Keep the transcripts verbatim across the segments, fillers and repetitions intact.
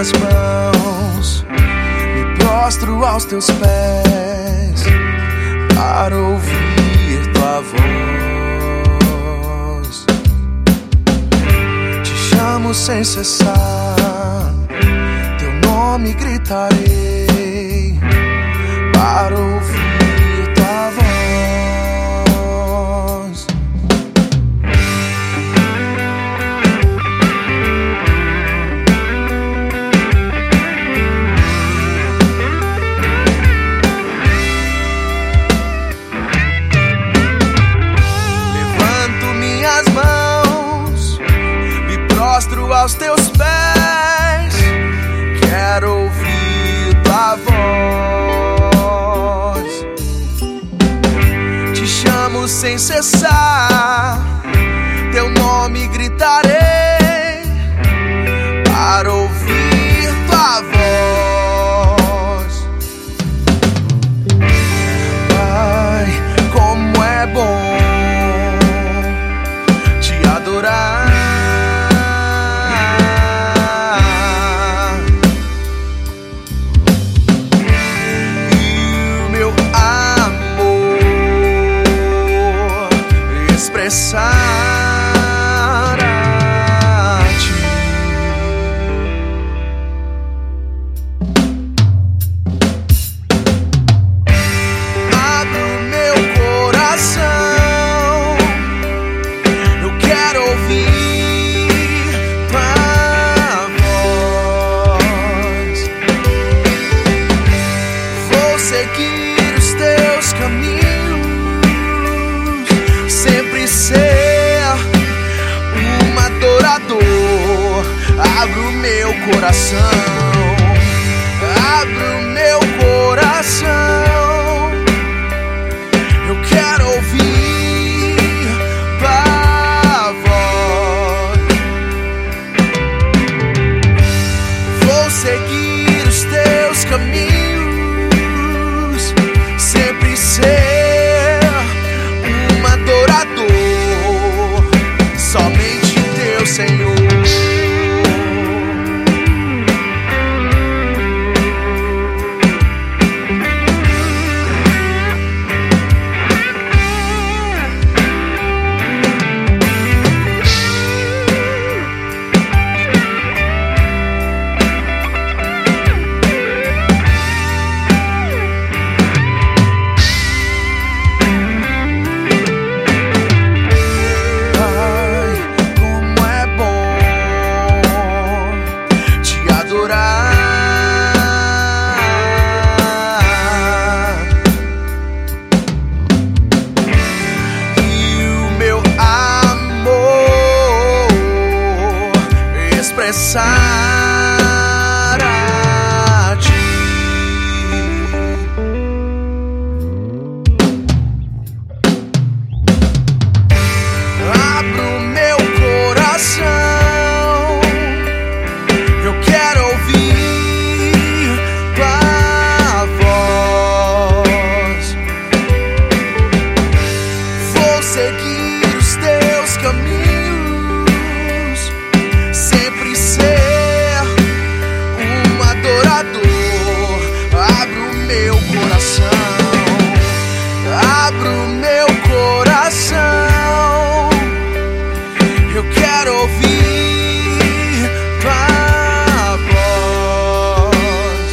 minhas mãos, me prostro aos teus pés para ouvir tua voz. Te chamo sem cessar, teu nome gritarei para ouvir tua voz. Prostro aos teus pés, quero ouvir tua voz. Te chamo sem cessar, teu nome gritarei para ouvir tua voz. Pai, como é bom te adorar. Expressar a ti. Abro meu coração, eu quero ouvir tua voz. Vou seguir os teus caminhos, sempre ser um adorador. Abro meu coração, abro meu coração, eu quero ouvir tua voz. Vou seguir os teus caminhos, sempre ser um adorador, somente teu, Senhor. Expressar a ti. Abro meu coração, eu quero ouvir tua voz. Vou seguir os teus caminhos, sempre ser um adorador. Abro meu coração, abro meu coração, eu quero ouvir tua voz.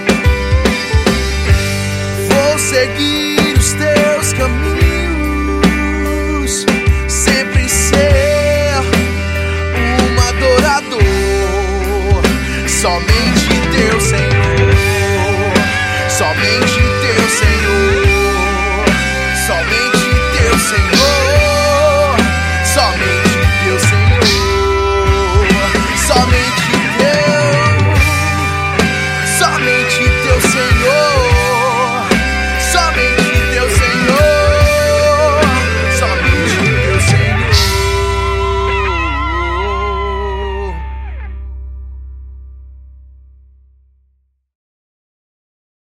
Vou seguir os teus caminhos, sempre ser um adorador, somente teu, Senhor, somente